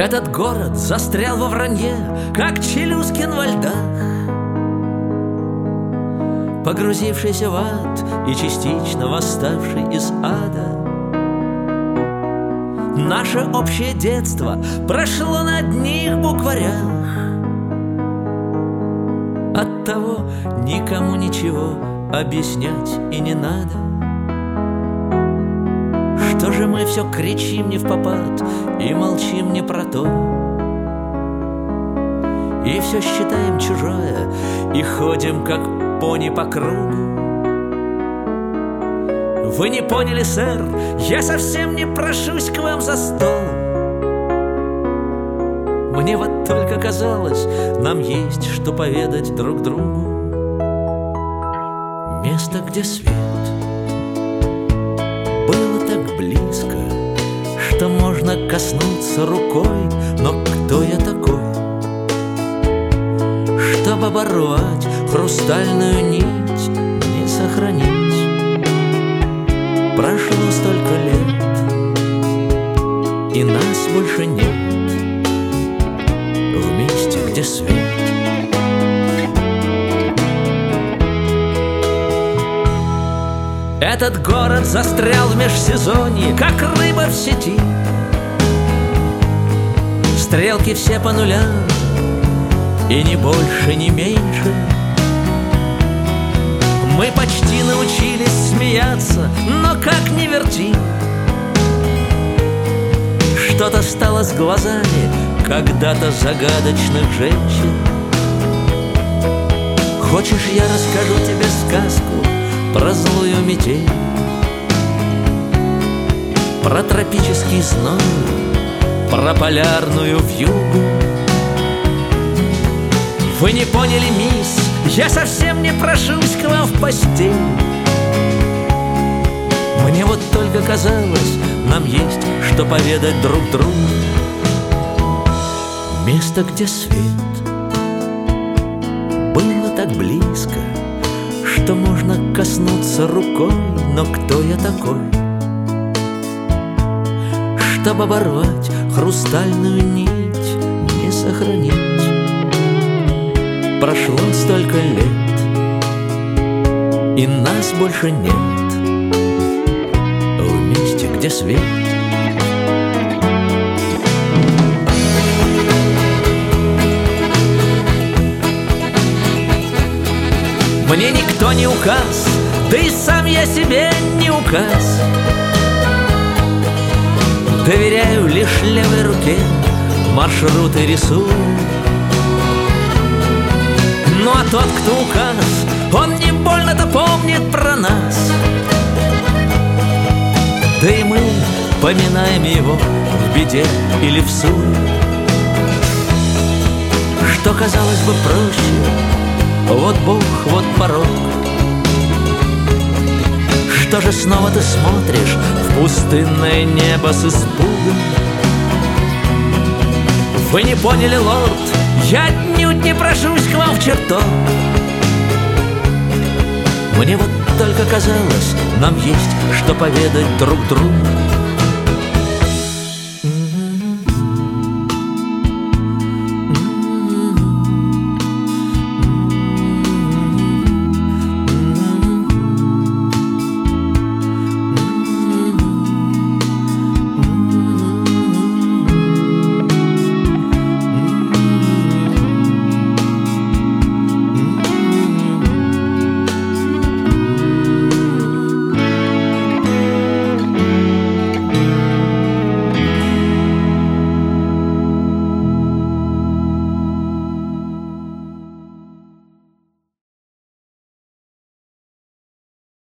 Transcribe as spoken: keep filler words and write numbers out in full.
Этот город застрял во вранье, как Челюскин во льдах, погрузившийся в ад и частично восставший из ада. Наше общее детство прошло на одних букварях. Оттого никому ничего объяснять и не надо. Что же мы все кричим не впопад и молчим не про то, и все считаем чужое и ходим как пони по кругу? Вы не поняли, сэр, я совсем не прошусь к вам за стол. Мне вот только казалось, нам есть что поведать друг другу. Место, где свет было так близко, что можно коснуться рукой. Но кто я такой, чтобы оборвать хрустальную нить, не сохранить? Прошло столько лет, и нас больше нет в месте, где свет. Этот город застрял в межсезонье, как рыба в сети. Стрелки все по нулям, и ни больше, ни меньше. Мы почти научились смеяться, но как ни верти, что-то стало с глазами когда-то загадочных женщин. Хочешь, я расскажу тебе сказку про злую метель, про тропический зной, про полярную вьюгу? Вы не поняли, мисс, я совсем не прошусь к вам в постель. Мне вот только казалось, нам есть что поведать друг другу. Место, где свет было так близко, что можно коснуться рукой. Но кто я такой, чтобы оборвать хрустальную нить, не сохранить? Прошло столько лет, и нас больше нет в месте, где свет. Мне никто не указ, да и сам я себе не указ. Доверяю лишь левой руке, маршруты рисую. Ну а тот, кто указ, он не больно-то помнит про нас. Да и мы поминаем его в беде или в суе. Что казалось бы проще, вот Бог, вот порог. Что же снова ты смотришь в пустынное небо с испугом? Вы не поняли, лорд, я отнюдь не прошусь к вам в чертог. Мне вот только казалось, нам есть что поведать друг другу.